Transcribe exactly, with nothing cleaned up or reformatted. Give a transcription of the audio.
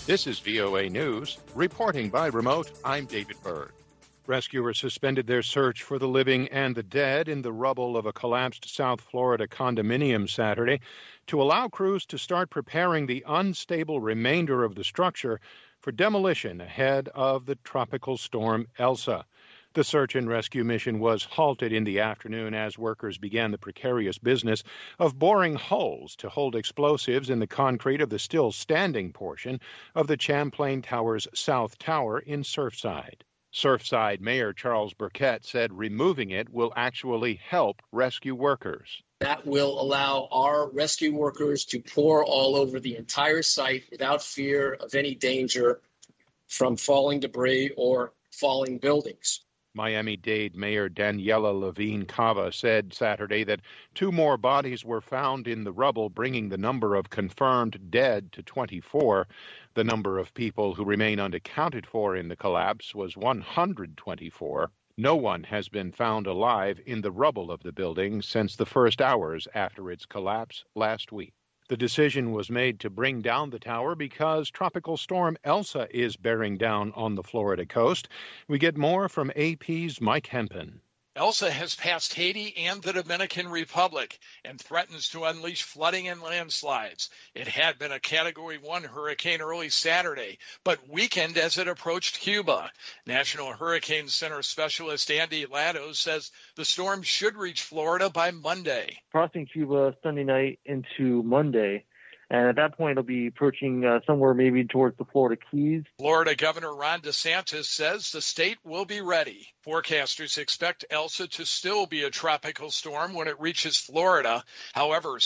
This is V O A News. Reporting by remote, I'm David Byrd. Rescuers suspended their search for the living and the dead in the rubble of a collapsed South Florida condominium Saturday to allow crews to start preparing the unstable remainder of the structure for demolition ahead of the tropical storm Elsa. The search and rescue mission was halted in the afternoon as workers began the precarious business of boring holes to hold explosives in the concrete of the still standing portion of the Champlain Tower's South Tower in Surfside. Surfside Mayor Charles Burkett said removing it will actually help rescue workers. That will allow our rescue workers to pour all over the entire site without fear of any danger from falling debris or falling buildings. Miami-Dade Mayor Daniela Levine Cava said Saturday that two more bodies were found in the rubble, bringing the number of confirmed dead to twenty-four. The number of people who remain unaccounted for in the collapse was one hundred twenty-four. No one has been found alive in the rubble of the building since the first hours after its collapse last week. The decision was made to bring down the tower because Tropical Storm Elsa is bearing down on the Florida coast. We get more from A P's Mike Hempen. Elsa has passed Haiti and the Dominican Republic and threatens to unleash flooding and landslides. It had been a Category one hurricane early Saturday, but weakened as it approached Cuba. National Hurricane Center specialist Andy Latto says the storm should reach Florida by Monday. Crossing Cuba Sunday night into Monday. And at that point, it'll be approaching uh, somewhere maybe towards the Florida Keys. Florida Governor Ron DeSantis says the state will be ready. Forecasters expect Elsa to still be a tropical storm when it reaches Florida. However,